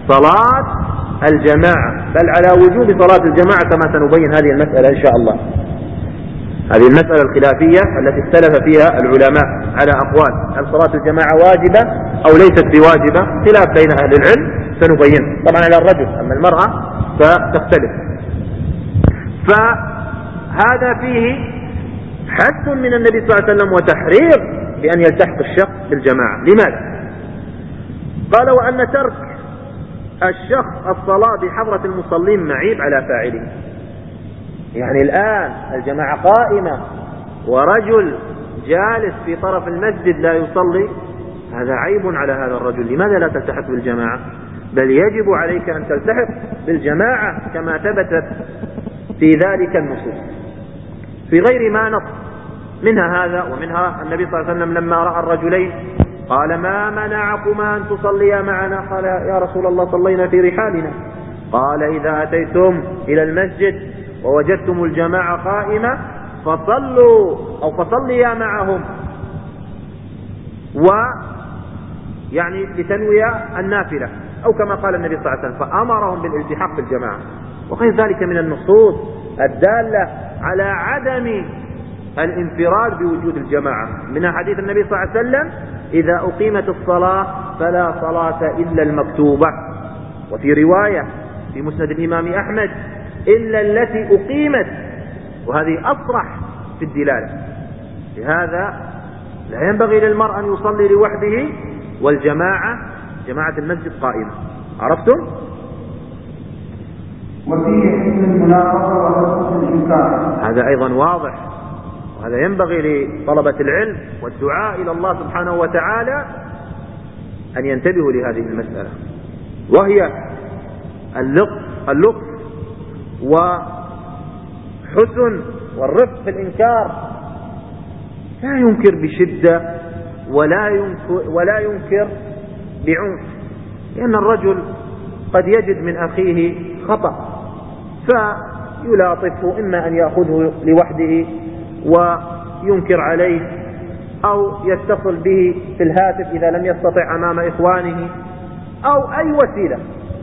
صلاة الجماعة، بل على وجوب صلاة الجماعة كما سنبين هذه المسألة إن شاء الله. هذه المسألة الخلافية التي اختلف فيها العلماء على أقوال، هل صلاة الجماعة واجبة أو ليست بواجبة، خلاف بين أهل العلم سنبين. طبعا على الرجل، أما المرأة فتختلف. فهذا فيه حث من النبي صلى الله عليه وسلم وتحريض بأن يلتحق الشخص بالجماعة. لماذا؟ قال: وأن ترك الشخص الصلاة بحضرة المصلين معيب على فاعله. يعني الآن الجماعة قائمة ورجل جالس في طرف المسجد لا يصلي، هذا عيب على هذا الرجل. لماذا لا تلتحق بالجماعة؟ بل يجب عليك أن تلتحق بالجماعة كما ثبتت في ذلك النصوص في غير ما نص. منها هذا ومنها النبي صلى الله عليه وسلم لما رأى الرجلين قال: ما منعكما أن تصليا معنا؟ قال: يا رسول الله صلينا في رحالنا. قال: إذا أتيتم إلى المسجد ووجدتم الجماعة قائمة فصلوا أو فصليا معهم، ويعني لتنويا النافلة، أو كما قال النبي صلى الله عليه وسلم، فأمرهم بالالتحاق بالجماعة. وغير ذلك من النصوص الدالة على عدم الانفراد بوجود الجماعة، من حديث النبي صلى الله عليه وسلم: إذا أقيمت الصلاة فلا صلاة إلا المكتوبة. وفي رواية في مسند الإمام أحمد: إلا التي أقيمت. وهذه أصرح في الدلالة. لهذا لا ينبغي للمرء أن يصلي لوحده والجماعة جماعة المسجد قائمة. عرفتم؟ وفيه حسن المناقضة وحسن الإنكار. هذا أيضا واضح، وهذا ينبغي لطلبة العلم والدعاء إلى الله سبحانه وتعالى أن ينتبهوا لهذه المسألة، وهي اللطف وحسن والرفق في الإنكار. لا ينكر بشدة ولا ينكر بعنف، لأن الرجل قد يجد من أخيه خطأ فيلاطفه، إما أن يأخذه لوحده وينكر عليه، أو يتصل به في الهاتف إذا لم يستطع أمام إخوانه، أو أي وسيلة.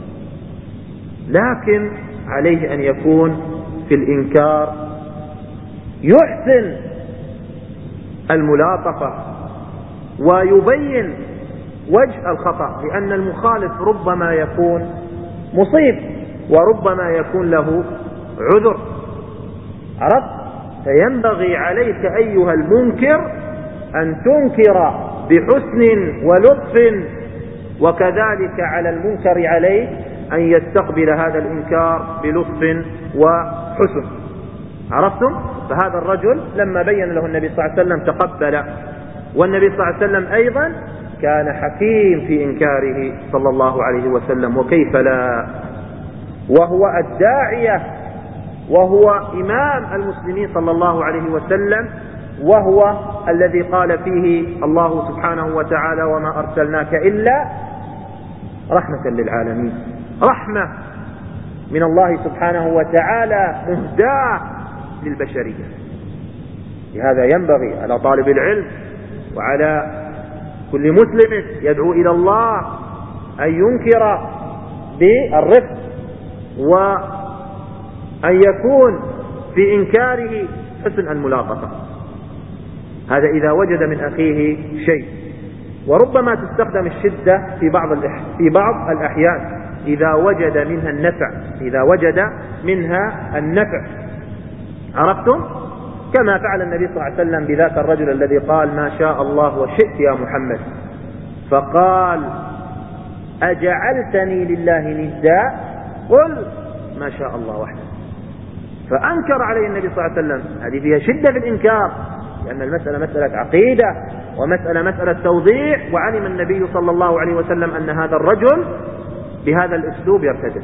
لكن عليه أن يكون في الإنكار يحسن الملاطفة ويبين وجه الخطأ، لأن المخالف ربما يكون مصيب وربما يكون له عذر. عرفت؟ فينبغي عليك أيها المنكر أن تنكر بحسن ولطف، وكذلك على المنكر عليه أن يستقبل هذا الإنكار بلطف وحسن. عرفتم؟ فهذا الرجل لما بين له النبي صلى الله عليه وسلم تقبل، والنبي صلى الله عليه وسلم أيضا كان حكيم في إنكاره صلى الله عليه وسلم، وكيف لا، وهو الداعية وهو إمام المسلمين صلى الله عليه وسلم، وهو الذي قال فيه الله سبحانه وتعالى: وما أرسلناك إلا رحمة للعالمين. رحمة من الله سبحانه وتعالى مهداة للبشرية. لهذا ينبغي على طالب العلم وعلى كل مسلم يدعو إلى الله أن ينكر بالرفق، وأن يكون في إنكاره حسن الملاطفة. هذا إذا وجد من أخيه شيء. وربما تستخدم الشدة في بعض الأحيان إذا وجد منها النفع. عرفتم؟ كما فعل النبي صلى الله عليه وسلم بذاك الرجل الذي قال: ما شاء الله وشئت يا محمد. فقال: أجعلتني لله ندا؟ قل ما شاء الله وحده. فأنكر عليه النبي صلى الله عليه وسلم. هذه فيها شدة في الإنكار، لأن المسألة مسألة عقيدة مسألة توضيح، وعلم النبي صلى الله عليه وسلم أن هذا الرجل بهذا الأسلوب يرتدع.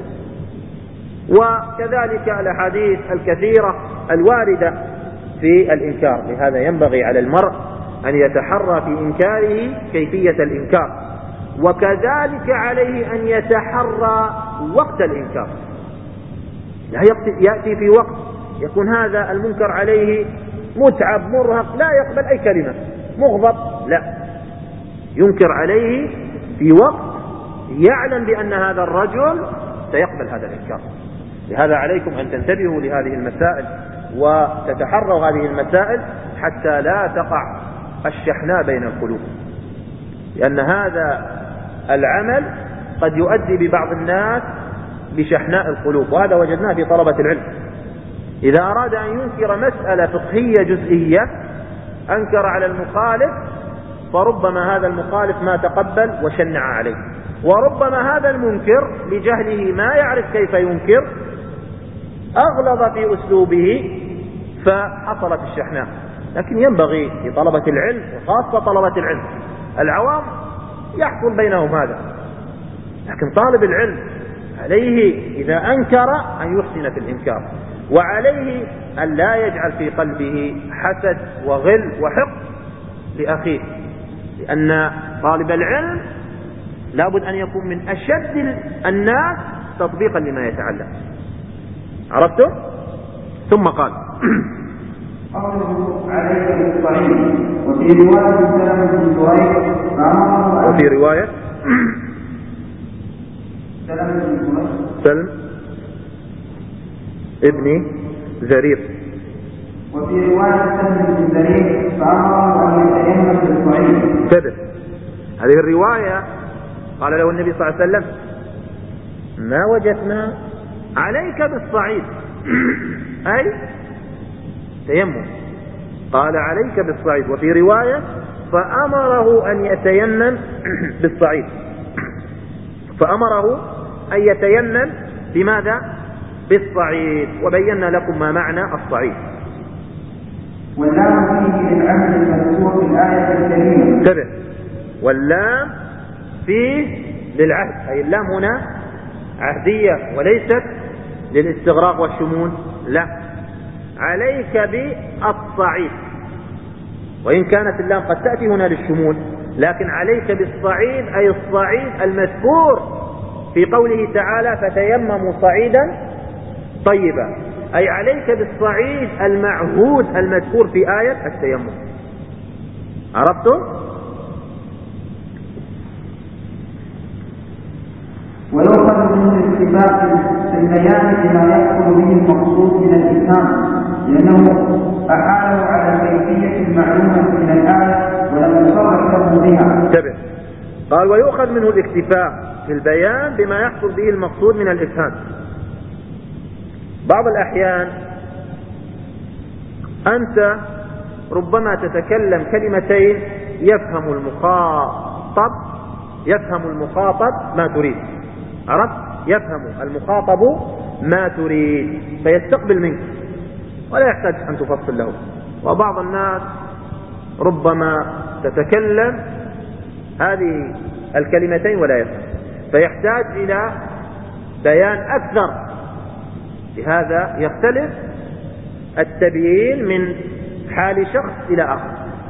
وكذلك الأحاديث الكثيرة الواردة في الإنكار. لهذا ينبغي على المرء أن يتحرى في إنكاره كيفية الإنكار، وكذلك عليه أن يتحرى وقت الإنكار. لا يأتي في وقت يكون هذا المنكر عليه متعب مرهق لا يقبل أي كلمة، مغضب، لا، ينكر عليه في وقت يعلم بأن هذا الرجل سيقبل هذا الإنكار. لهذا عليكم أن تنتبهوا لهذه المسائل وتتحروا هذه المسائل حتى لا تقع الشحناء بين القلوب، لأن هذا العمل قد يؤدي ببعض الناس بشحناء القلوب، وهذا وجدناه في طلبة العلم. إذا أراد أن ينكر مسألة فقهية جزئية أنكر على المخالف، فربما هذا المخالف ما تقبل وشنع عليه، وربما هذا المنكر لجهله ما يعرف كيف ينكر أغلظ في أسلوبه فحصلت الشحناء. لكن ينبغي لطلبة العلم وخاصة طلبة العلم، العوام يحصل بينهم هذا، لكن طالب العلم عليه إذا أنكر أن يحسن في الإنكار، وعليه أن لا يجعل في قلبه حسد وغل وحقد لأخيه، لأن طالب العلم لابد أن يكون من أشد الناس تطبيقا لما يتعلم. عرفتم؟ ثم قال قوله عليك بالصعيد. وفي رواية سلم بن زهير وفي رواية سلم ابن زرير وفي رواية سلم بن زرير فأمره أن يتيمم بالصعيد. كذب. هذه الرواية قال له النبي صلى الله عليه وسلم ما وجدنا عليك بالصعيد أي تيمم، قال عليك بالصعيد. وفي رواية فأمره أن يتيمم بالصعيد، فأمره أن يتيمم بماذا؟ بالصعيد. وبينا لكم ما معنى الصعيد. واللام فيه للعمل المذكور في الآية الكريمة. انتبه، واللام فيه للعهد، أي اللام هنا عهدية وليست للاستغراق والشمول، لا، عليك بالصعيد، وإن كانت اللام قد تأتي هنا للشمول، لكن عليك بالصعيد أي الصعيد المذكور في قوله تعالى فتيمموا صعيدا طيبا، أي عليك بالصعيد المعهود المذكور في آية التيمم. عرفتم؟ ويؤخذ من الاتفاق في البيان بما يحصل به المقصود من الإتمام، لأنه أحاله على كيفية معلومة من الآية ولم يصرح له بها. انتبه، قال ويؤخذ منه الاكتفاء في البيان بما يحصل به المقصود من الإفهام. بعض الأحيان أنت ربما تتكلم كلمتين يفهم المخاطب ما تريد، عرفت؟ يفهم المخاطب ما تريد فيستقبل منك ولا يحتاج أن تفصل له. وبعض الناس ربما تتكلم هذه الكلمتين ولا يفهم، فيحتاج إلى بيان أكثر. لهذا يختلف التبيين من حال شخص إلى آخر.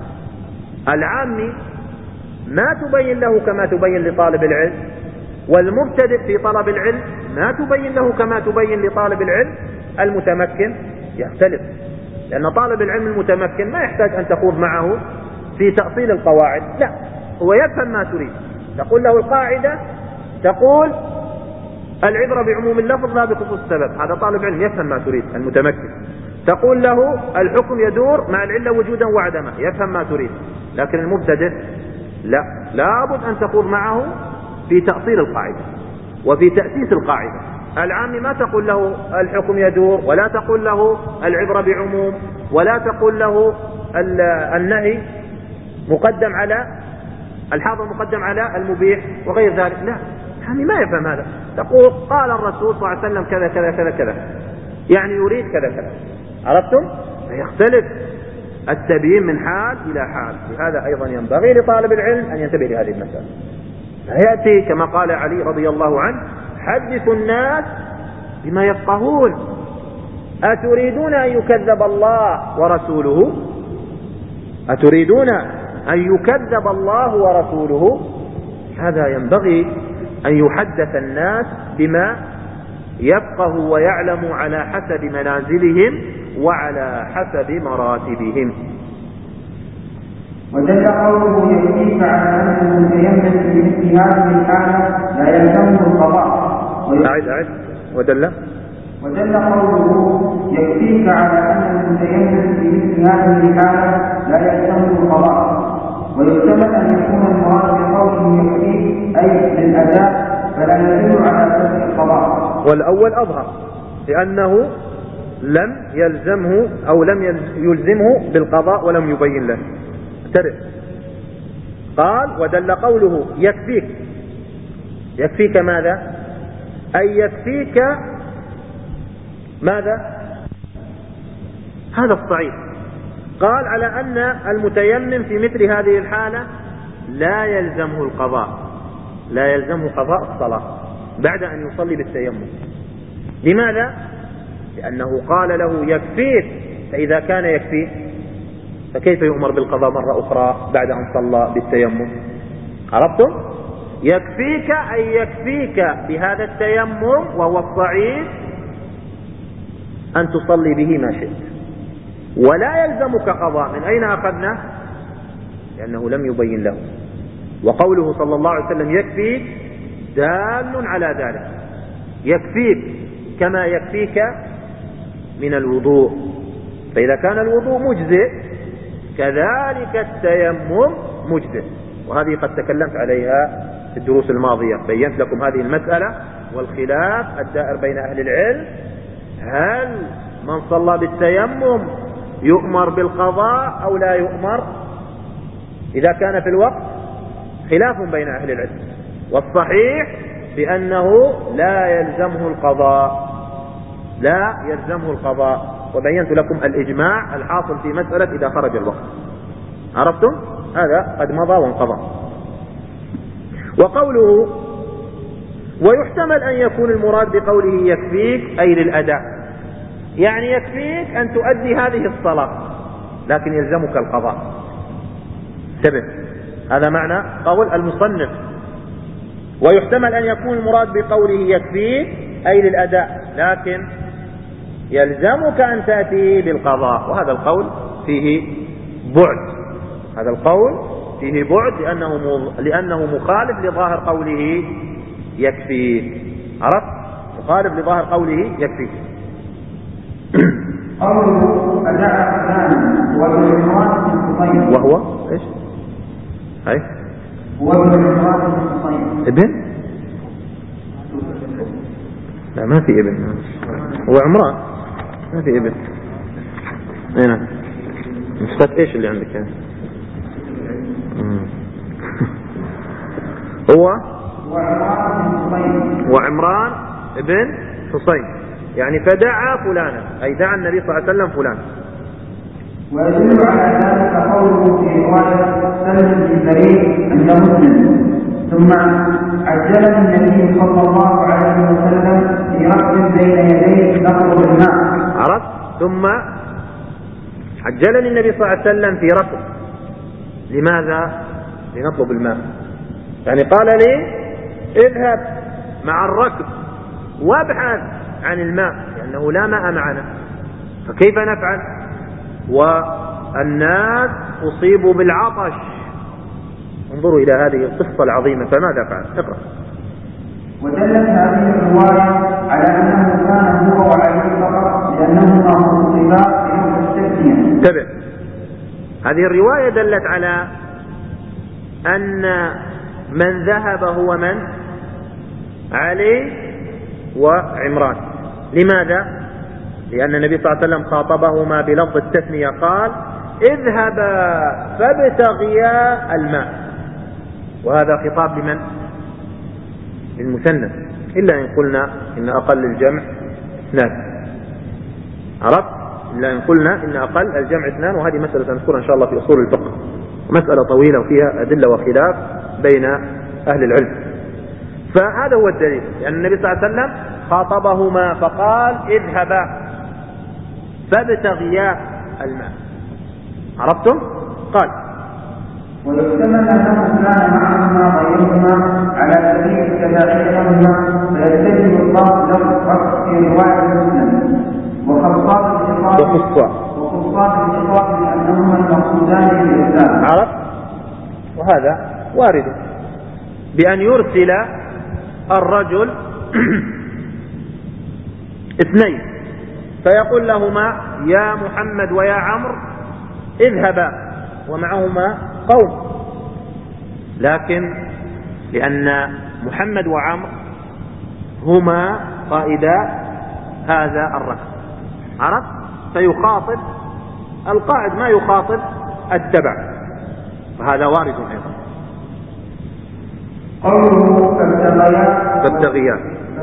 العامي ما تبين له كما تبين لطالب العلم، والمبتدئ في طلب العلم ما تبين له كما تبين لطالب العلم المتمكن. يختلف، لأن طالب العلم المتمكن ما يحتاج أن تخوض معه في تأصيل القواعد، لا، هو يفهم ما تريد. تقول له القاعدة، تقول العبرة بعموم اللفظ لا بخصوص السبب، هذا طالب علم يفهم ما تريد المتمكن. تقول له الحكم يدور مع العلة وجودا وعدما، يفهم ما تريد. لكن المبتدئ لا، لابد أن تخوض معه في تأصيل القاعدة وفي تأسيس القاعدة. العام ما تقول له الحكم يدور، ولا تقول له العبرة بعموم، ولا تقول له النهي مقدم على الحاضر مقدم على المبيح وغير ذلك، لا، يعني ما يفهم هذا. تقول قال الرسول صلى الله عليه وسلم كذا كذا كذا كذا، يعني يريد كذا كذا. عرفتم؟ فيختلف التبيين من حال إلى حال. لهذا أيضا ينبغي لطالب العلم أن ينتبه لهذه المسألة. فيأتي كما قال علي رضي الله عنه حدثوا الناس بما يفقهون، أتريدون أن يكذب الله ورسوله؟ أتريدون أن يكذب الله ورسوله؟ هذا ينبغي أن يحدث الناس بما يفقه ويعلم على حسب منازلهم وعلى حسب مراتبهم. ودل قوله يكفيك على أنه متيمم بمثل هذه الحالة لا يلزمه القضاء. أعد ودل قوله يكفيك على أن المتيمم في مثل هذه الحالة لا يلزمه القضاء. ويحتمل أن يكون المراد بقوله يكفيك أي للأداء فلا يدل على ترك القضاء. والأول أظهر لأنه لم يلزمه أو لم يلزمه بالقضاء ولم يبين له. قال ودل قوله يكفيك ماذا؟ أي يكفيك ماذا؟ هذا الصعيد. قال على أن المتيمم في مثل هذه الحالة لا يلزمه قضاء الصلاة بعد أن يصلي بالتيمم. لماذا؟ لأنه قال له يكفيك، فإذا كان يكفيك فكيف يؤمر بالقضاء مرة أخرى بعد أن صلى بالتيمم؟ عرفتم؟ يكفيك أي يكفيك بهذا التيمم وهو الصعيد أن تصلي به ما شئت، ولا يلزمك قضاء. من أين أخذنا؟ لأنه لم يبين له. وقوله صلى الله عليه وسلم يكفيك دال على ذلك، يكفيك كما يكفيك من الوضوء، فإذا كان الوضوء مجزئ كذلك التيمم مجزئ. وهذه قد تكلمت عليها في الدروس الماضية، بينت لكم هذه المسألة والخلاف الدائر بين أهل العلم، هل من صلى بالتيمم يؤمر بالقضاء أو لا يؤمر إذا كان في الوقت؟ خلاف بين أهل العلم، والصحيح بأنه لا يلزمه القضاء، وبينت لكم الإجماع الحاصل في مسألة إذا خرج الوقت. عرفتم؟ هذا قد مضى وانقضى. وقوله ويحتمل أن يكون المراد بقوله يكفيك أي للأداء، يعني يكفيك أن تؤدي هذه الصلاة لكن يلزمك القضاء. انتبه، هذا معنى قول المصنف. ويحتمل أن يكون المراد بقوله يكفيك أي للأداء لكن يلزمك أن تأتي بالقضاء، وهذا القول فيه بعد، لأنه مخالف لظاهر قوله يكفيك. عرفت؟ مخالف لظاهر قوله يكفيك. قوله أداء فلان وهو ايش؟ هاي هو ابن؟ لا ما في ابن، هو عمران، ما في ابن. هنا نسخة ايش اللي عندك يعني؟ هو وعمران ابن حسين، يعني فدعا فلانا أي دعا النبي صلى الله عليه وسلم فلان. ويدل على ذلك قوله في رواية سلم بن بريد عند مسلم ثم عجلني النبي صلى الله عليه وسلم في ركب بين يديه نطلب الماء. عرفت؟ ثم عجلني النبي صلى الله عليه وسلم في ركب. لماذا؟ لنطلب الماء، يعني قال لي اذهب مع الركب وابحث عن الماء لأنه لا ماء معنا، فكيف نفعل والناس أصيبوا بالعطش؟ انظروا إلى هذه القصة العظيمة، فماذا فعل؟ اقرأ. ودلت هذه الرواية على أنه كان هو وعلي فقط لأنهما مصيبا بنوع التسمية. انتبه، هذه الرواية دلت على أن من ذهب هو من؟ علي وعمران. لماذا؟ لأن النبي صلى الله عليه وسلم خاطبهما بلفظ التثنية، قال اذهبا فابتغيا الماء، وهذا خطاب لمن؟ للمثنى، إلا إن قلنا إن أقل الجمع 2. عرفت؟ إلا إن قلنا إن أقل الجمع 2، وهذه مسألة سنذكرها إن شاء الله في أصول الفقه، مسألة طويلة وفيها أدلة وخلاف بين أهل العلم. فهذا هو الدليل، لأن النبي صلى الله عليه وسلم خاطبهما فقال اذهبا فابتغيا الماء. عرفتم؟ قال ويحتمل أنه كان معهما غيرهما على سبيل التبعية لهما فيتجه الله له في رواية مسلم وخصاص الخطاب لأنهما المقصودان بالإسلام. عرفت؟ وهذا وارد بأن يرسل الرجل اثنين فيقول لهما يا محمد ويا عمرو اذهبا ومعهما قوم، لكن لأن محمد وعمرو هما قائدا هذا الركب، عرفت؟ فيخاطب القائد ما يخاطب التبع، وهذا وارد أيضا. قوله فابتغيا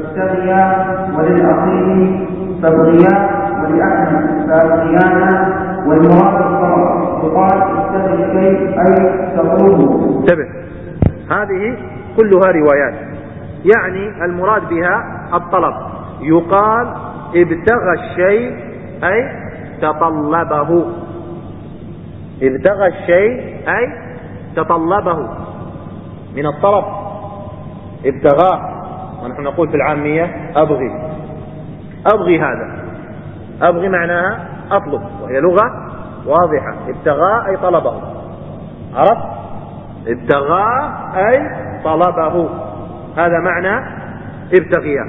وللأصيل فابغيا ولأحمد فابغيانا والمراد الطلب يقال ابتغي الشيء أي تطلبه. انتبه، هذه كلها روايات، يعني المراد بها الطلب، يقال ابتغى الشيء أي تطلبه، ابتغى الشيء أي تطلبه من الطلب، ابتغاه، ونحن نقول في العامية أبغي هذا، أبغي معناها أطلب، وهي لغة واضحة، ابتغاه أي طلبه، عرفت؟ ابتغاه أي طلبه، هذا معنى ابتغيا.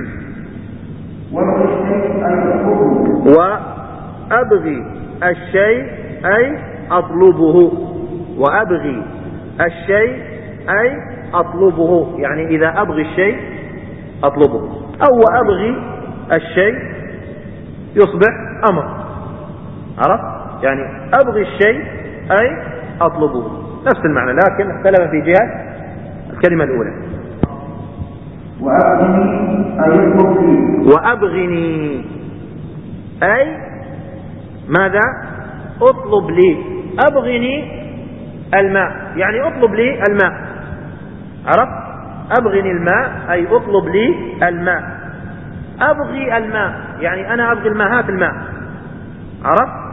وأبغي الشيء أي أطلبه، وأبغي الشيء أي أطلبه، يعني إذا أبغي الشيء أطلبه، أو أبغي الشيء يصبح أمر، عرفت؟ يعني أبغي الشيء أي أطلبه، نفس المعنى، لكن اختلف في جهة الكلمة الأولى. وأبغني أي ماذا؟ أطلب لي، أبغني الماء يعني أطلب لي الماء، عرفت؟ أبغني الماء أي أطلب لي الماء، أبغي الماء يعني أنا أبغي الماء، هات الماء، عرفت؟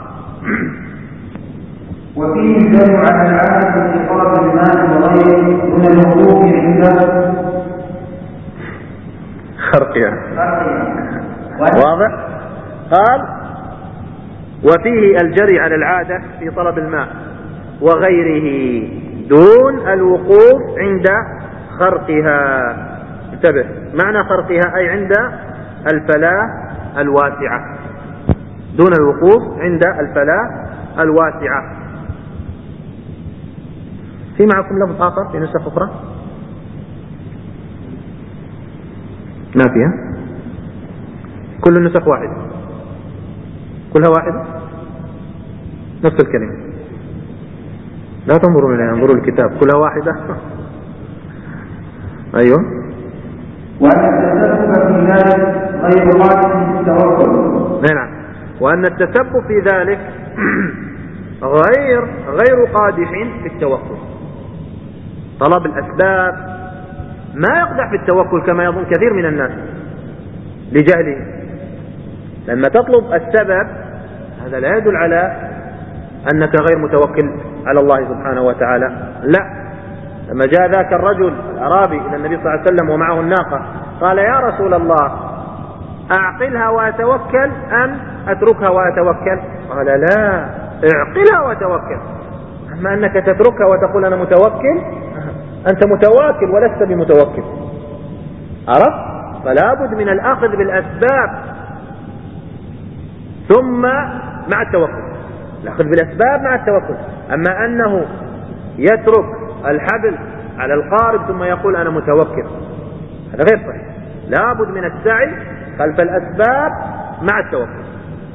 وفيه الدل على العادة في طلب الماء وغيره من الوقوف عنده خرقها، واضح؟ قال وفيه الجري على العادة في طلب الماء وغيره دون الوقوف عند خرقها. انتبه، معنى خرقها أي عند الفلاة الواسعة، دون الوقوف عند الفلاة الواسعة. في معكم لفظ آخر في نسخ أخرى؟ ما فيها، كل النسخ واحدة، كلها واحدة، نفس الكلمة، لا تنظروا إليها، انظروا الكتاب، كلها واحدة. أيوه. وأن التسبب في ذلك غير قادح في التوكل. نعم، وأن التسبب في ذلك غير قادح في التوكل. طلب الأسباب ما يقدح في التوكل كما يظن كثير من الناس لجهله. لما تطلب السبب هذا لا يدل على أنك غير متوكل على الله سبحانه وتعالى، لا. لما جاء ذاك الرجل الأعرابي إلى النبي صلى الله عليه وسلم ومعه الناقة قال يا رسول الله أعقلها وأتوكل أم أتركها وأتوكل؟ قال لا، اعقلها وأتوكل. أما أنك تتركها وتقول أنا متوكل، أنت متواكل ولست بمتوكل، عرفت؟ فلا بد من الأخذ بالأسباب ثم مع التوكل، الأخذ بالأسباب مع التوكل. أما أنه يترك الحبل على القارب ثم يقول أنا متوكل، هذا غير صحيح. لا بد من السعي خلف الأسباب مع التوكل.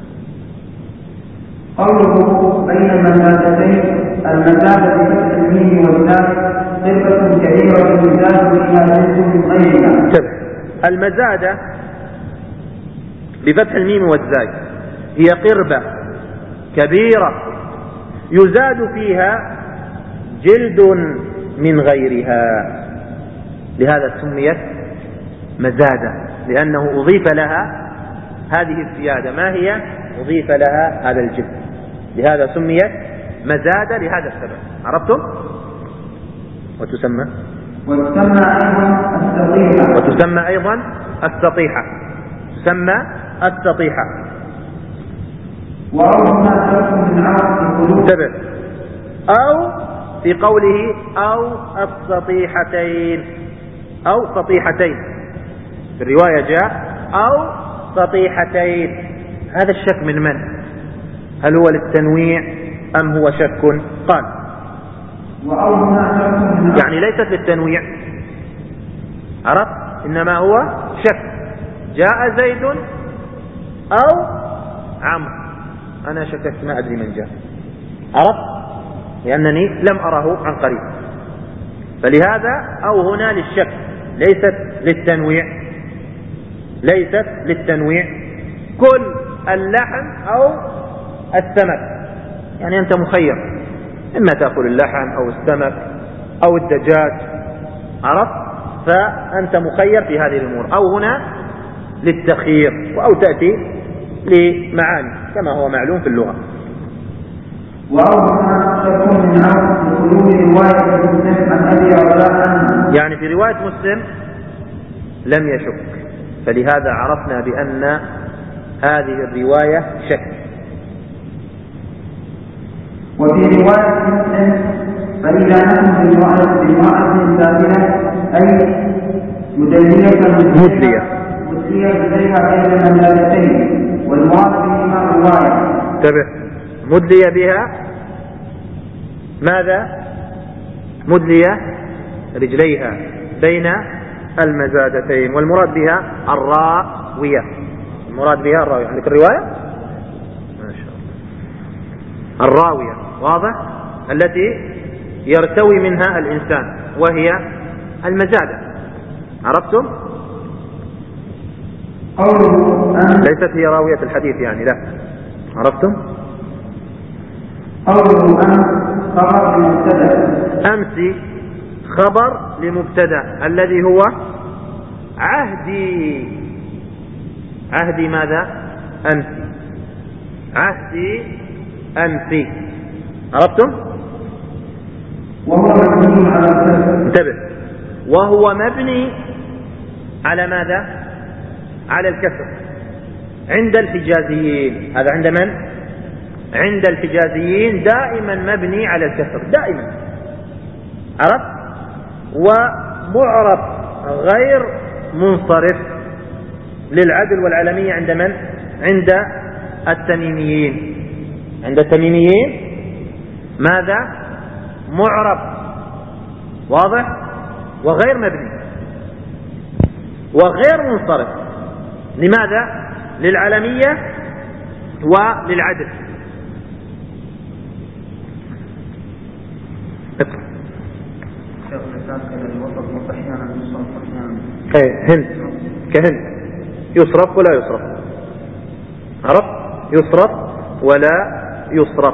قوله بين المزادتين، المزادة بفتح الميم والزاي قربة كبيرة يزاد بها جنس من غيرها. المزادة بفتح الميم والزاي هي قربة كبيرة يزاد فيها جلد من غيرها، لهذا سميت مزادة، لأنه أضيف لها هذه الزيادة. ما هي؟ أضيف لها هذا الجلد، لهذا سميت مزادة لهذا السبب، عرفتم؟ وتسمى أيضا السطيحة، تسمى السطيحة. انتبه، أو في قوله أو السطيحتين، أو سطيحتين، في الرواية جاء أو سطيحتين. هذا الشك من من؟ هل هو للتنويع أم هو شك؟ قال يعني ليست للتنويع، عرفت؟ إنما هو شك، جاء زيد أو عمرو، أنا شككت ما أدري من جاء، عرفت؟ لأنني لم أره عن قريب، فلهذا أو هنا للشك ليست للتنويع، ليست للتنويع. كل اللحم أو السمك، يعني أنت مخير، إما تأكل اللحم أو السمك أو الدجاج، عرفت؟ فأنت مخير في هذه الأمور. أو هنا للتخيير، أو تأتي لمعاني كما هو معلوم في اللغة. يعني في رواية مسلم لم يشك، فلهذا عرفنا بأن هذه الرواية شك. وفي رواية مسلم فإذا نحن بامرأة سافلة أي مدلية إليها بين المملكتين، والمراد بهما رواية. انتبه، مدلية بها ماذا؟ مدلية رجليها بين المزادتين، والمراد بها الراوية، المراد بها الراوية. عندك الرواية ما شاء الله، الراوية واضح، التي يرتوي منها الإنسان، وهي المزادة، عرفتم؟ ليست هي راوية الحديث يعني، لا، عرفتم؟ أمس خبر لمبتدأ الذي هو عهدي. عهدي ماذا؟ أمس، عهدي أمس، عرفتم؟ وهو مبني على الكسر. انتبه، وهو مبني على ماذا؟ على الكسر عند الحجازيين. هذا عند من؟ عند الحجازيين دائما مبني على الكسر، دائما، عرفت؟ ومعرب غير منصرف للعدل والعلمية عند من؟ عند التميميين. عند التميميين ماذا؟ معرب، واضح؟ وغير مبني وغير منصرف. لماذا؟ للعلمية وللعدل. هند كهند يصرف ولا يصرف، عرفت؟ يصرف ولا يصرف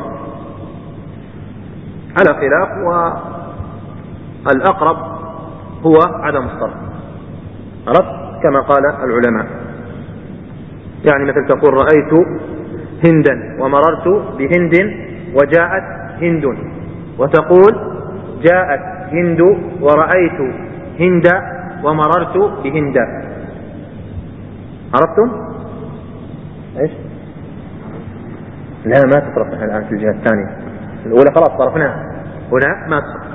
على خلاف، والأقرب هو عدم الصرف، عرفت؟ كما قال العلماء. يعني مثل تقول رأيت هندا ومررت بهند وجاءت هند، وتقول جاءت هند ورأيت هند ومررت بهند، عرفتم؟ ايش؟ لا، ما تصرف الآن في الجهة الثانية، الأولى خلاص صرفناها، هنا ما تصرف.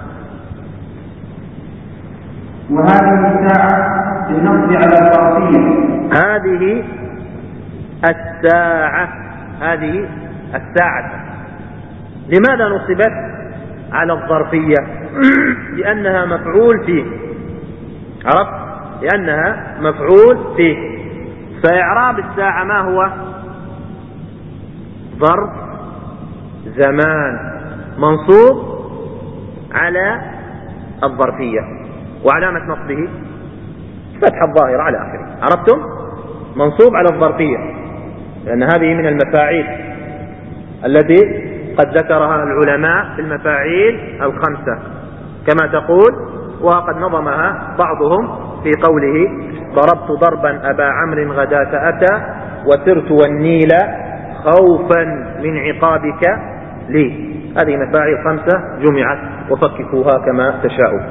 وهذه الساعة بالنصب على الظرفية. هذه الساعة، هذه الساعة لماذا نصبت على الظرفية؟ لأنها مفعول فيه، عرفت؟ لأنها مفعول فيه. فإعراب الساعة ما هو؟ ظرف زمان منصوب على الظرفية، وعلامة نصبه فتح الظاهر على آخره، عرفتم؟ منصوب على الظرفية، لأن هذه من المفاعيل التي قد ذكرها العلماء في المفاعيل الخمسة، كما تقول، وقد نظمها بعضهم في قوله ضربت ضربا أبا عمرو غداة أتى وسرت والنيل خوفا من عقابك لي. هذه مفاعيل خمسة جمعت، وفككوها كما تشاءوا.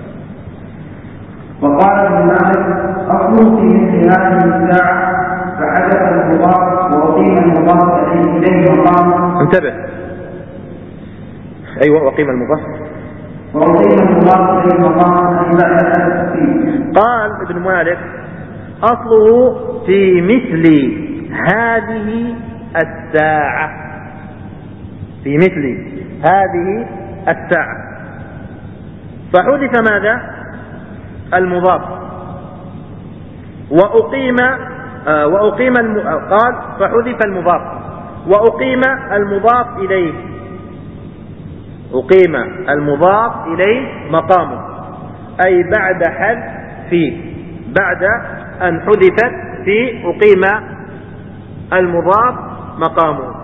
وقال ابن مالك أقول في مثل هذه الساعة فحدث المضاف وأقيم المضاف إليه مقام. انتبه، أيوة، وقيم المضاف وأقيم المضاف إليه مقام أي بعد الحذف فيه. قال ابن مالك أصله في مثل هذه الساعة، في مثل هذه الساعة، فحذف ماذا؟ المضاف، قال فحذف المضاف وأقيم المضاف إليه، أقيم المضاف إليه مقامه أي بعد حذف فيه، بعد أن حذفت في أقيم المضاف مقامه.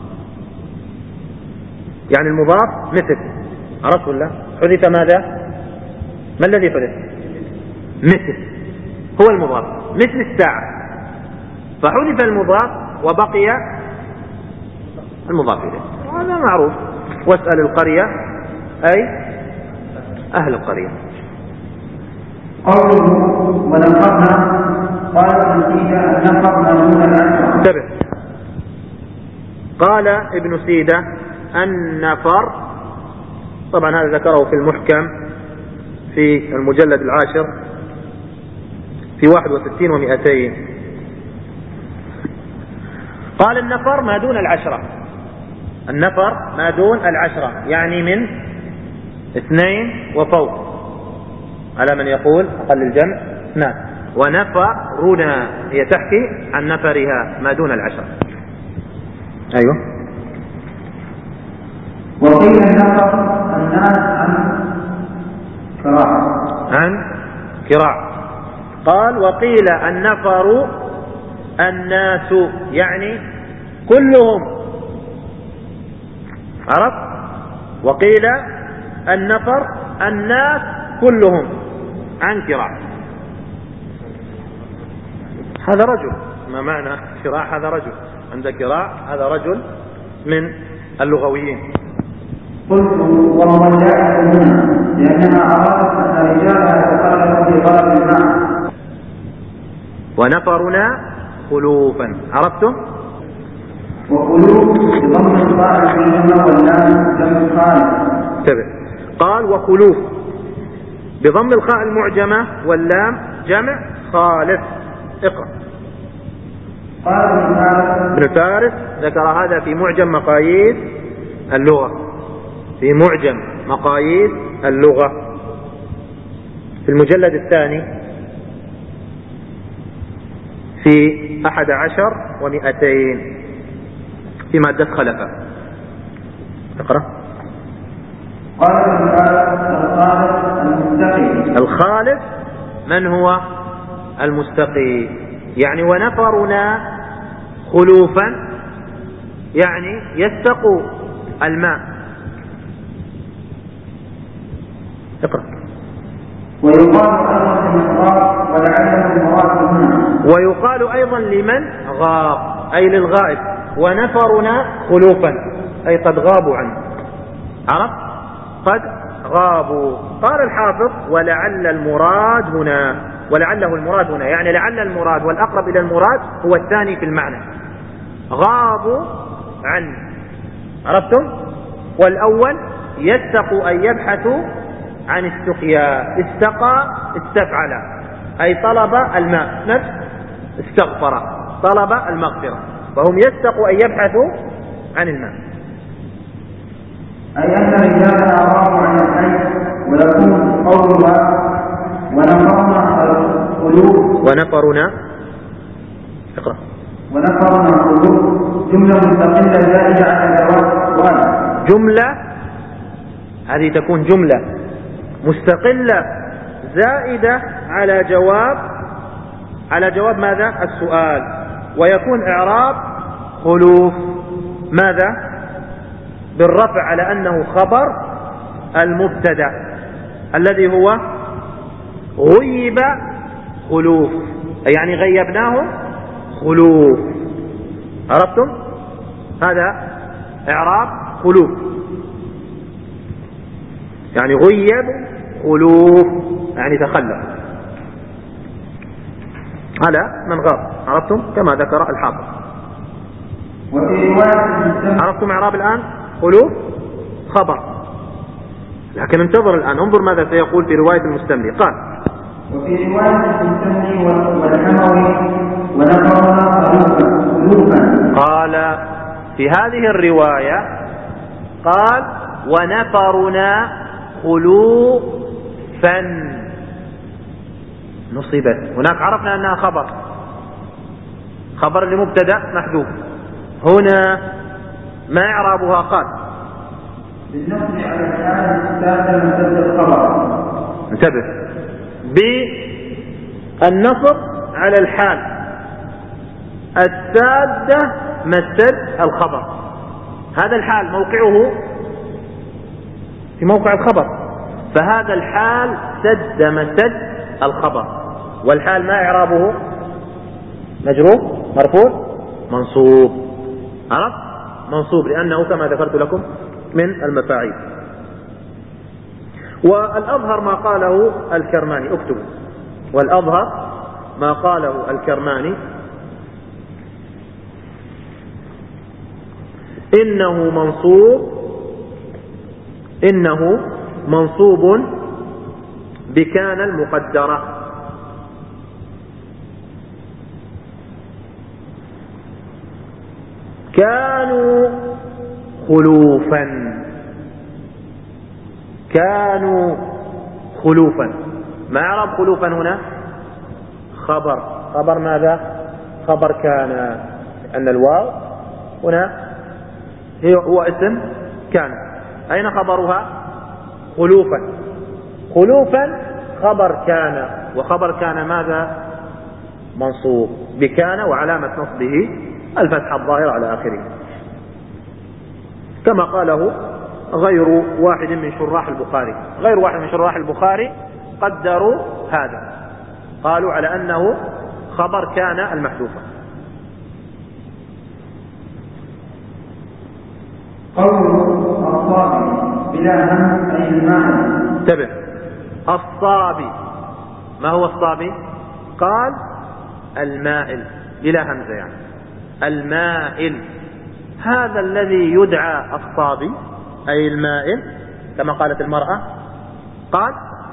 يعني المضاف مثل، عرفت ولا؟ حذف ماذا؟ ما الذي حذف؟ مثل، هو المضاف مثل الساعة، فحذف المضاف وبقي المضاف إليه، هذا معروف. واسأل القرية أي أهل القرية. قوله ونفرنا قال النتيجة النفر مضمون العشرة. انتبه، قال ابن سيدة النفر، طبعا هذا ذكره في المحكم في المجلد 10 في 61 و200. قال النفر ما دون العشرة، النفر ما دون العشرة يعني من 2 وفوق، على من يقول أقل الجمع 2. ونفرنا هي تحكي عن نفرها ما دون العشرة. أيوه. وقيل النفر الناس عن كراع، عن كراع. قال وقيل النفر الناس يعني كلهم، عرف؟ وقيل النفر الناس كلهم عن كراع. هذا رجل، ما معنى كراع؟ هذا رجل، عند كراع هذا رجل من اللغويين. قلت وهو جائز هنا لأنها أرادت أن رجالها يتخلفوا في طلب الماء. ونفرنا خلوفا، عرفتم؟ وخلوف بضم الخاء المعجمة واللام جمع خالف. انتبه، قال وخلوف بضم الخاء المعجمة واللام جمع خالف. اقرأ. قال ابن فارس ذكر هذا في معجم مقاييس اللغة، في معجم مقاييس اللغة في المجلد 2 في 11 و200 في مادة خلفة. اقرأ. قال الخالف المستقي. الخالف من هو؟ المستقي. يعني ونفرنا خلوفا يعني يستقوا الماء. اقرأ. ويقال أيضا لمن غاب أي للغائب. ونفرنا خلوفا أي قد غابوا عنه، عرف؟ قد غابوا. قال الحافظ ولعل المراد هنا، ولعله المراد هنا يعني لعل المراد والأقرب إلى المراد هو الثاني في المعنى، غابوا عنه، عرفتم؟ والأول يستقوا أي يبحثوا عن السقيا، استقى استفعل أي طلب الماء، نفس استغفر طلب المغفرة، فهم يستقوا أي يبحثوا عن الماء. أي أن الرجال أرادوا عن الحي، ويكون قولها ونفرنا القلوب. ونفرنا، اقرأ. ونفرنا القلوب جملة مستقلة زائدة على جواب. جملة هذه تكون جملة مستقلة زائدة على جواب ماذا؟ السؤال. ويكون إعراب خلوف ماذا؟ بالرفع على أنه خبر المبتدأ الذي هو غيب خلوف، يعني غيبناه خلوف، عرفتم؟ هذا إعراب خلوف، يعني غيب خلوف يعني تخلف على من غاب، عرفتم؟ كما ذكر الحافظ. وفي رواية عرفتم إعراب الآن؟ خلوف خبر لكن انتظر الآن، انظر ماذا سيقول في رواية المستملي. قال: وفي رواية المستملي والحموي ونفرنا خلوفا. قال في هذه الرواية قال: ونفرنا خلوفا، نصبت هناك، عرفنا أنها خبر لمبتدأ محذوف. هنا ما إعرابها؟ قال: بالنصب على الحال السادة مسد الخبر. انتبه، بالنصب على الحال السادة مسد الخبر. هذا الحال موقعه في موقع الخبر، فهذا الحال سد مسد الخبر. والحال ما إعرابه؟ مجرور مرفوع منصوب. عرفت؟ منصوب لأنه كما ذكرت لكم من المفاعيل. والأظهر ما قاله الكرماني، اكتبوا: والأظهر ما قاله الكرماني إنه منصوب بكان المقدرة. كانوا خلوفا. ما إعراب خلوفا هنا؟ خبر ماذا؟ خبر كان، أن الواو هنا هو اسم كان. أين خبرها؟ خلوفا خبر كان، وخبر كان ماذا؟ منصوب بكان، وعلامة نصبه الفتح الظاهر على آخره، كما قاله غير واحد من شراح البخاري قدروا هذا، قالوا على أنه خبر كان المحذوفة. قوله الصابي بلا هم أي المعنى. انتبه، الصابي، ما هو الصابي؟ قال: المائل بلا همزة، يعني المائل. هذا الذي يدعى الصابي أي المائل، كما قالت المرأة. قال: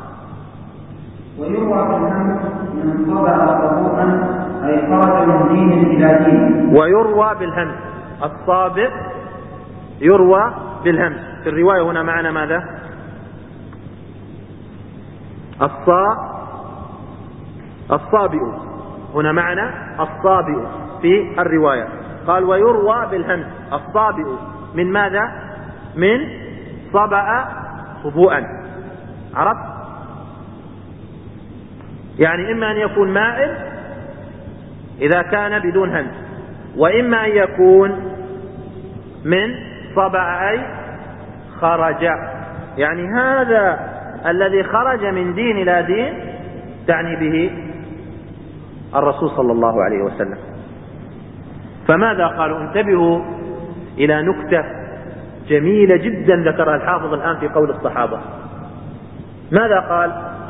ويروى بالهمز من صبأ صبوءا أي خرج من دين إلى دين. ويروى بالهمز، الصابئ يروى بالهمز. في الرواية هنا معنا ماذا؟ الصابئ، هنا معنا الصابئ في الرواية. قال: ويروى بالهمز الصابئ من ماذا؟ من صبأ صبوءا. عرفت؟ يعني إما أن يكون مائل إذا كان بدون همز، وإما أن يكون من صبأ أي خرج، يعني هذا الذي خرج من دين إلى دين تعني به الرسول صلى الله عليه وسلم. فماذا قالوا؟ انتبهوا إلى نكتة جميلة جدا ذكرها الحافظ الآن في قول الصحابة. ماذا قال؟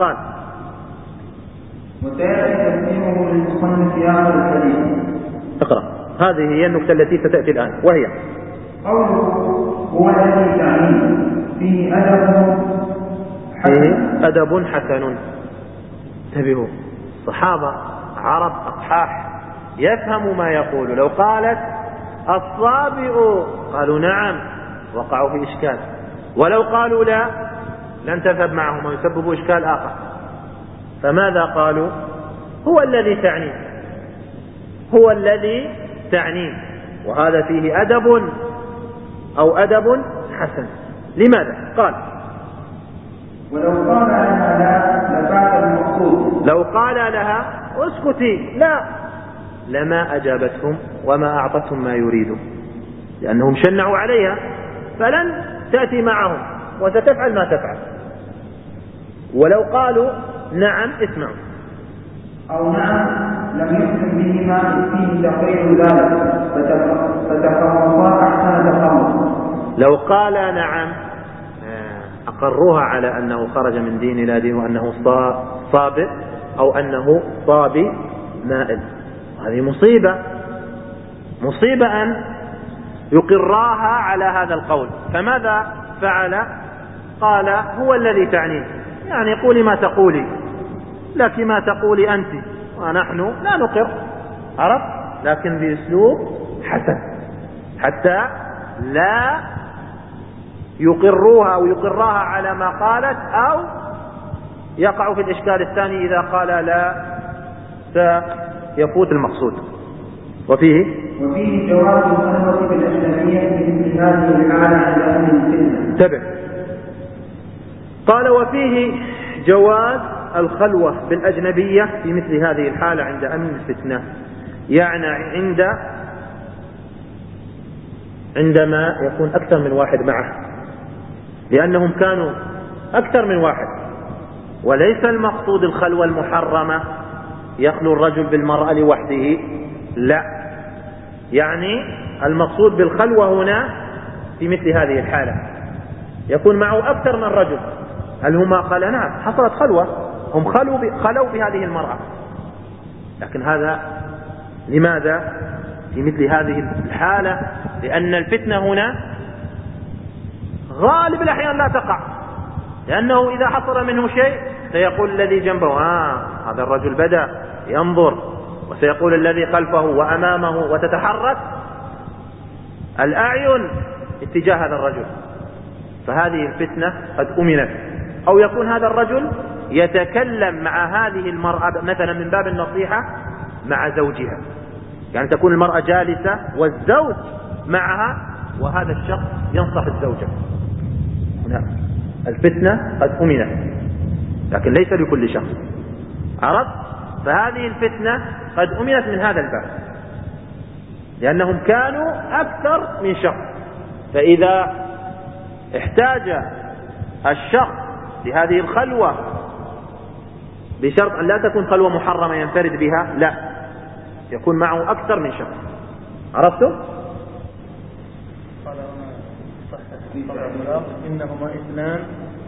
وسيأتي تفسيره للمصنف في آخر الحديث. اقرأ، هذه هي النكتة التي ستأتي الآن، وهي: قوله هو الذي تعنيه فيه أدب حسن. انتبهوا، الصحابة عرب أصحاح يفهموا ما يقول. لو قالت الصابئ قالوا نعم، وقعوا في إشكال. ولو قالوا لا لن تذهب معهم ويسببوا إشكال آخر. فماذا قالوا؟ هو الذي تعنيه، وهذا فيه أدب أو أدب حسن. لماذا؟ قال: ولو قال لها لا لفات المقصود. لو قال لها اسكتي لا لما أجابتهم وما أعطتهم ما يريدون، لأنهم شنعوا عليها فلن تأتي معهم وستفعل ما تفعل. ولو قالوا نعم اسمعوا أو نعم لم يحكم بهما فيه تقرير ذلك فتفهموا أحسن تفهم. لو قال نعم أقروها على أنه خرج من دين إلى دين، وأنه صابئ أو أنه صابي مائل. هذه مصيبة أن يقراها على هذا القول. فماذا فعل قال هو الذي تعنيه، يعني قولي ما تقولي، لك ما تقولي أنت ونحن لا نقر، عرف، لكن بأسلوب حسن حتى لا يقروها أو يقراها على ما قالت، أو يقع في الإشكال الثاني إذا قال لا سيفوت المقصود. وفيه جواز الخلوة بالأجنبية في هذه الحالة عند أهل الفتنة. تبع. قال وفيه جواز الخلوة بالأجنبية في مثل هذه الحالة عند أمن الفتنة، يعني عندما يكون أكثر من واحد معه، لأنهم كانوا أكثر من واحد، وليس المقصود الخلوة المحرمة يخلو الرجل بالمرأة لوحده، لا، يعني المقصود بالخلوة هنا في مثل هذه الحالة يكون معه أكثر من رجل. هل هما قال نعم حصلت خلوة، هم خلوا بهذه المرأة، لكن هذا لماذا في مثل هذه الحالة؟ لأن الفتنة هنا غالب الأحيان لا تقع، لأنه إذا حصل منه شيء سيقول الذي جنبه هذا الرجل بدأ ينظر، وسيقول الذي خلفه وأمامه، وتتحرك الأعين اتجاه هذا الرجل، فهذه الفتنة قد أمنت. أو يكون هذا الرجل يتكلم مع هذه المرأة مثلا من باب النصيحة مع زوجها، يعني تكون المرأة جالسة والزوج معها، وهذا الشخص ينصح الزوجة، هنا الفتنة قد أمنت، لكن ليس لكل شخص، عرفت؟ فهذه الفتنة قد أمنت من هذا الباب، لأنهم كانوا أكثر من شخص، فإذا احتاج الشخص لهذه الخلوة بشرط أن لا تكون خلوة محرمة ينفرد بها، لا، يكون معه أكثر من شخص، عرفتم؟ إنهما اثنان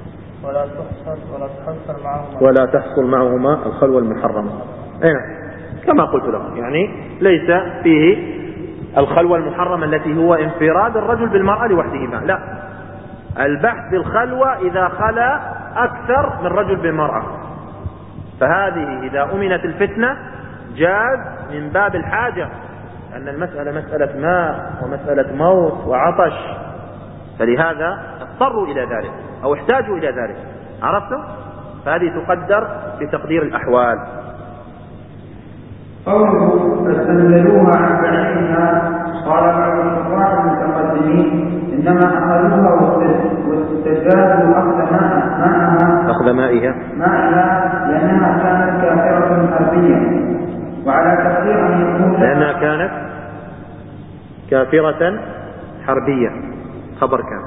ولا تحصل معهما الخلوة المحرمة. كما قلت لكم، يعني ليس فيه الخلوة المحرمة التي هو انفراد الرجل بالمرأة لوحدهما، لا، البحث بالخلوة إذا خلا أكثر من رجل بالمرأة، فهذه إذا أمنت الفتنة جاز من باب الحاجة، أن المسألة مسألة ماء ومسألة موت وعطش، فلهذا اضطروا إلى ذلك أو احتاجوا إلى ذلك، عرفتم؟ فهذه تقدر بتقدير الأحوال. قوله فاستنزلوها عن بعيدها، قال بعض الشراح المتقدمين إنما أخذوها واستجازوا أخذ مائها لأنها كانت كافرة حربية، وعلى تقدير أن يكون لأنها كانت كافرة حربية، خبر كان،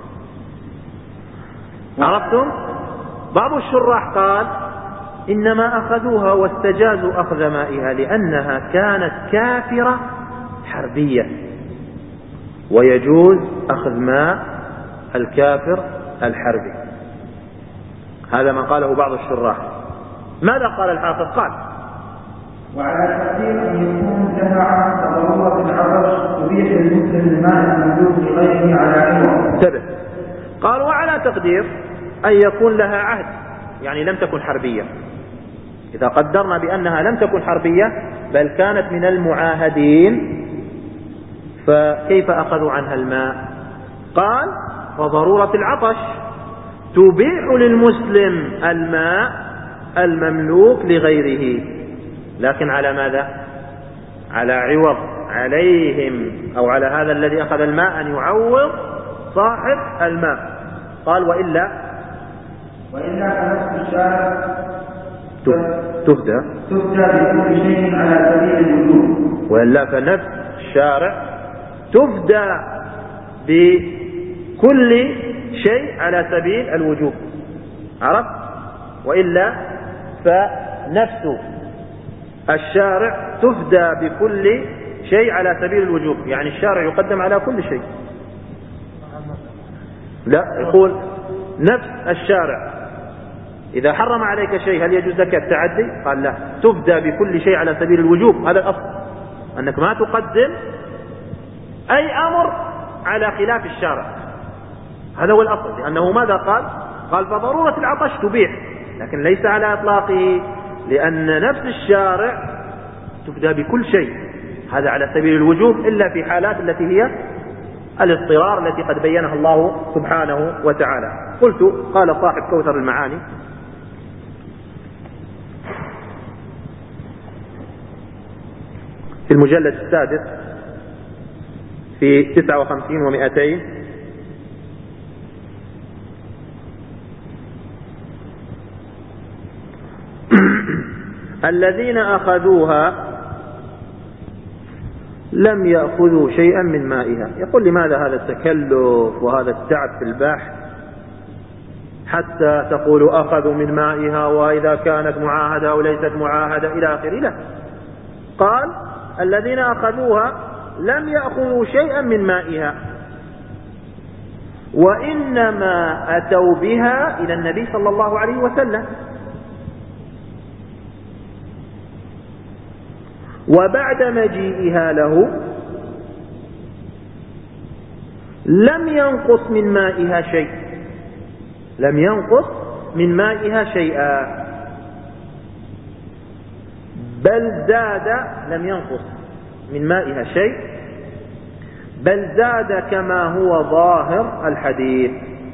عرفتم؟ بعض الشراح قال إنما أخذوها واستجازوا أخذ مائها لأنها كانت كافرة حربية، ويجوز أخذ ماء الكافر الحربي، هذا ما قاله بعض الشراح. ماذا قال الحافظ؟ قال وعلى تقدير أن يكون جمع ضرورة العطش تبيح للمسلم الماء المملوك لغيره على عوض. قال وعلى تقدير أن يكون لها عهد، يعني لم تكن حربية، إذا قدرنا بأنها لم تكن حربية بل كانت من المعاهدين، فكيف أخذوا عنها الماء؟ قال وضرورة العطش تبيح للمسلم الماء المملوك لغيره، لكن على ماذا؟ على عوض، عليهم أو على هذا الذي أخذ الماء أن يعوض صاحب الماء. قال وإلا فنفس الشارع تهدى بكل شيء على سبيل الوجوب، وإلا فنفس الشارع تفدى بكل شيء على سبيل الوجوب، عرفت؟ وإلا فنفس الشارع تفدى بكل شيء على سبيل الوجوب، يعني الشارع يقدم على كل شيء، لا، يقول نفس الشارع إذا حرم عليك شيء هل يجوز لك التعدي؟ قال لا، تفدى بكل شيء على سبيل الوجوب، هذا الأصل، أنك ما تقدم أي أمر على خلاف الشارع، هذا هو الأصل، لأنه ماذا قال فضرورة العطش تبيح، لكن ليس على إطلاقه، لأن نفس الشارع تبدأ بكل شيء، هذا على سبيل الوجوب إلا في حالات التي هي الاضطرار التي قد بينها الله سبحانه وتعالى. قال صاحب كوثر المعاني: في المجلد السادس في 59 و200: الذين أخذوها لم يأخذوا شيئا من مائها. يقول لماذا هذا التكلف وهذا التعب في البحث حتى تقولوا أخذوا من مائها وإذا كانت معاهدة أو ليست معاهدة إلى آخره؟ لا، قال الذين أخذوها لم يأخذوا شيئا من مائها، وإنما أتوا بها إلى النبي صلى الله عليه وسلم، وبعد مجيئها له لم ينقص من مائها شيء، لم ينقص من مائها شيئا، بل زاد، لم ينقص من مائها شيء بل زاد كما هو ظاهر الحديث،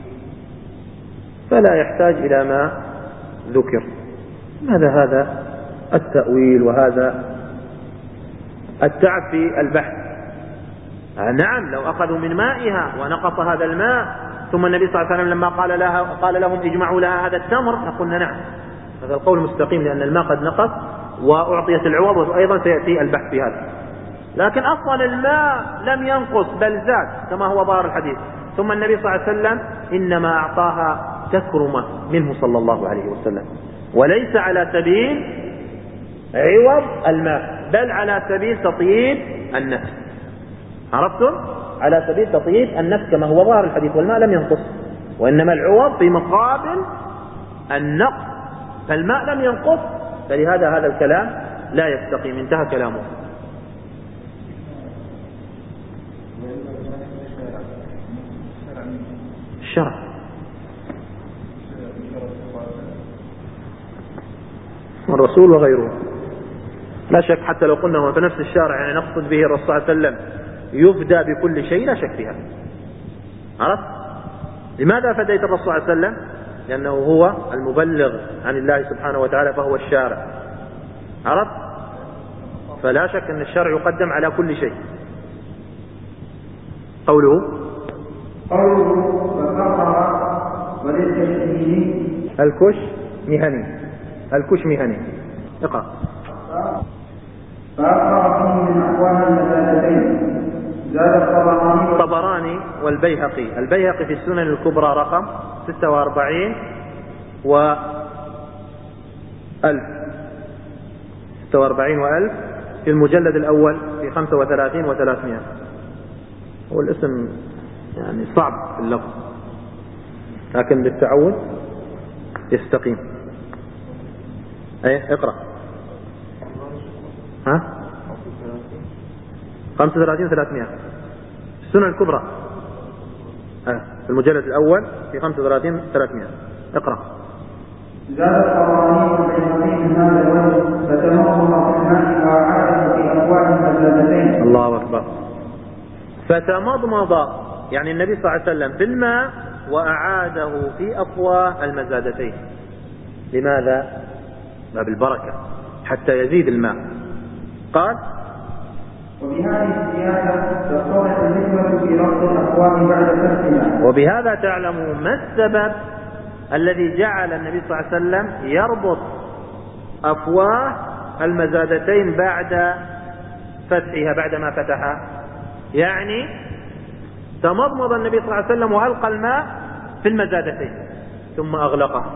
فلا يحتاج إلى ما ذكر. هذا التأويل وهذا التعب في البحث. نعم، لو أخذوا من مائها ونقص هذا الماء ثم النبي صلى الله عليه وسلم لما قال لهم اجمعوا لها هذا التمر، نقولنا نعم، هذا القول مستقيم، لأن الماء قد نقص وأعطيت العوض، وأيضا سيأتي البحث في هذا. لكن أصلا الماء لم ينقص بل زاد كما هو ظاهر الحديث، ثم النبي صلى الله عليه وسلم إنما أعطاها تكرمة منه صلى الله عليه وسلم، وليس على سبيل عوض الماء، بل على سبيل تطيب النفس. عرفتم؟ على سبيل تطيب النفس كما هو ظاهر الحديث، والماء لم ينقص، وإنما العوض في مقابل النقص، فالماء لم ينقص، فلهذا هذا الكلام لا يستقيم. انتهى كلامه. الشرع والرسول وغيره لا شك، حتى لو قلنا هو في نفس الشارع، يعني نقصد به الرسول صلى الله عليه وسلم يفدى بكل شيء، لا شك فيها. عرفت؟ لماذا فديت الرسول صلى الله عليه وسلم؟ لأنه هو المبلغ عن الله سبحانه وتعالى، فهو الشارع. عرفت؟ فلا شك أن الشرع يقدم على كل شيء. قوله الكش مهني، الكش مهني. اقرأ. فأقرأ فيه من أقوال المزادتين. زاد الطبراني والبيهقي. البيهقي في السنن الكبرى رقم 46 و1000، 46 و1000 في المجلد الأول في 35 و300. هو الاسم يعني صعب في اللفظ، لكن بالتعود يستقيم. ايه اقرأ. 35 300 السنن الكبرى في المجلد الأول في 35 300. اقرأ. زاد الطبراني والبيهقي من هذا الوجه فتمضمض في الماء وأعاده في أفواه المزادتين. الله أكبر. فتمضمض يعني النبي صلى الله عليه وسلم في الماء وأعاده في أفواه المزادتين. لماذا؟ باب البركة حتى يزيد الماء. قال وبهذه الزيادة تتضح الحكمة في ربط الأفواه بعد فتحها. وبهذا تعلم ما السبب الذي جعل النبي صلى الله عليه وسلم يربط أفواه المزادتين بعد فتحها، بعدما فتحها. يعني تمضمض النبي صلى الله عليه وسلم وألقى الماء في المزادتين ثم أغلقها.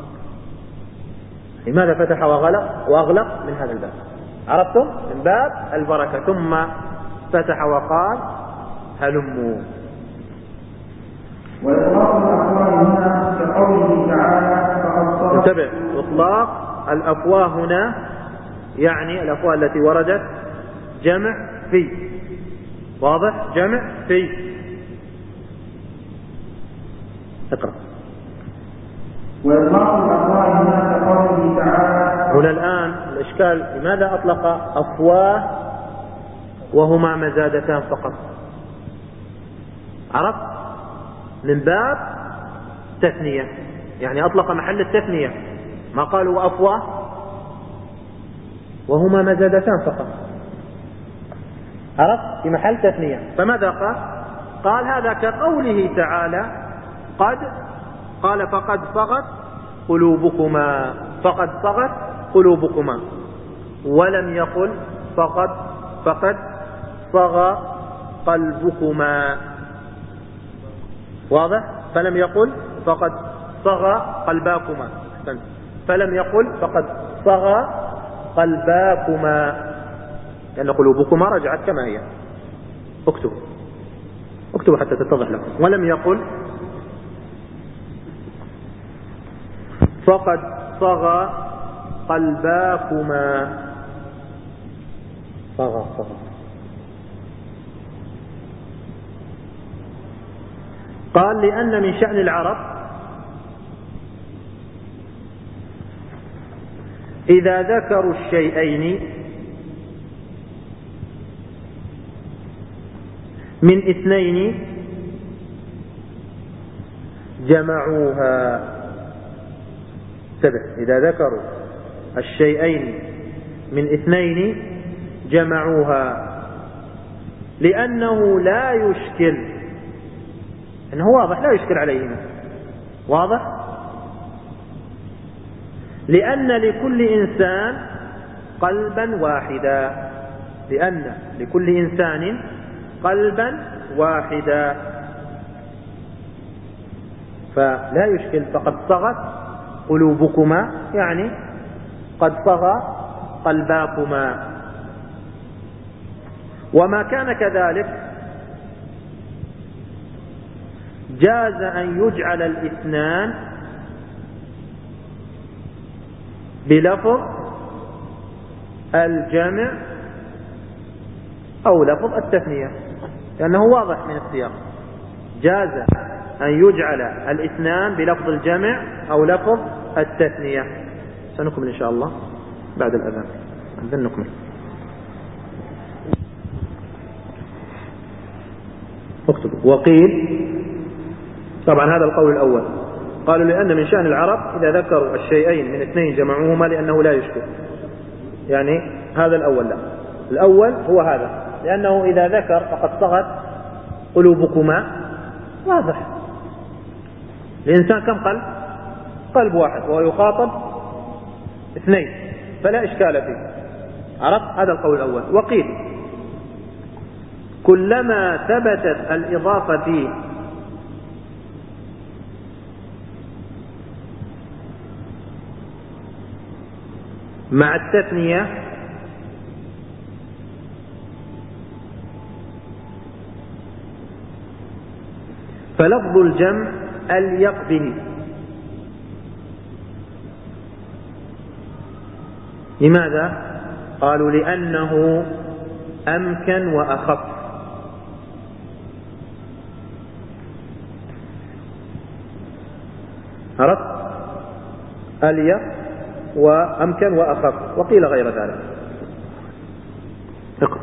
لماذا فتح وأغلق من هذا الباب؟ عرفتم؟ من باب البركة. ثم فتح وقال هلموا. وإطلاق الأفواه هنا كقوله تعالى انتبه، إطلاق الأفواه هنا يعني الأفواه التي وردت جمع في، واضح؟ جمع في. اقرأ. وإطلاق الأفواه هنا كقوله تعالى. هنا الآن الإشكال، لماذا أطلق أفواه وهما مزادتان فقط؟ عرفت؟ من باب تثنية، يعني أطلق محل التثنية، ما قالوا أفواه وهما مزادتان فقط، عرفت؟ في محل تثنية. فماذا قال؟ قال هذا كقوله تعالى قد، قال فقد صغت قلوبكما، فقد صغت قلوبكما، ولم يقل فقد صغى قلبكما، واضح؟ فلم يقل فقد صغى قلباكما، فلم يقل فقد صغى قلباكما، لأن قلوبكما رجعت كما هي. اكتبوا حتى تتضح لكم. ولم يقل فقد صغى قلباكما، صغى. قال لأن من شأن العرب إذا ذكروا الشيئين من اثنين جمعوها. إذا ذكروا الشيئين من اثنين جمعوها، لأنه لا يشكل، إنه واضح لا يشكل عليهما، واضح؟ لأن لكل إنسان قلبا واحدا، لأن لكل إنسان قلبا واحدا، فلا يشكل. فقد صغت قلوبكما يعني قد صغى قلباكما. وما كان كذلك جاز أن يجعل الاثنان بلفظ الجمع أو لفظ التثنية، لأنه واضح من السياق. جاز أن يجعل الاثنان بلفظ الجمع أو لفظ التثنية. سنكمل إن شاء الله بعد الأذان، نكمل. وقيل، طبعا هذا القول الأول، قالوا لأن من شأن العرب إذا ذكروا الشيئين من اثنين جمعوهما لأنه لا يشكل، يعني هذا الأول. لا، الأول هو هذا، لأنه إذا ذكر فقد صغت قلوبكما واضح. الإنسان كم قلب؟ قلب واحد، وهو يخاطب اثنين، فلا إشكال فيه، عرفت؟ هذا القول الأول. وقيل كلما ثبتت الإضافة فيه مع التثنية فلفظ الجمع أليق به. لماذا؟ قالوا لأنه أمكن وأخف. عرفت؟ أليق وأمكن وأخف. وقيل غير ذلك. اقرأ.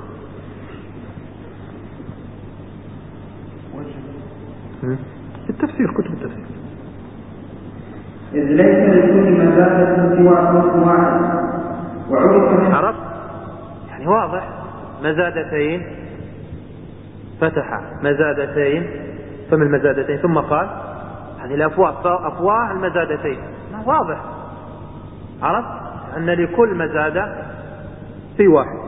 التفسير، كتب التفسير. إذ ليس لكل مزادة سوى صوت واحد وعرف. عرفت؟ يعني واضح، مزادتين، فتح مزادتين، فمن المزادتين، ثم قال هذه الأفواه، أفواه المزادتين، واضح. عرفت أن لكل مزادة في واحد.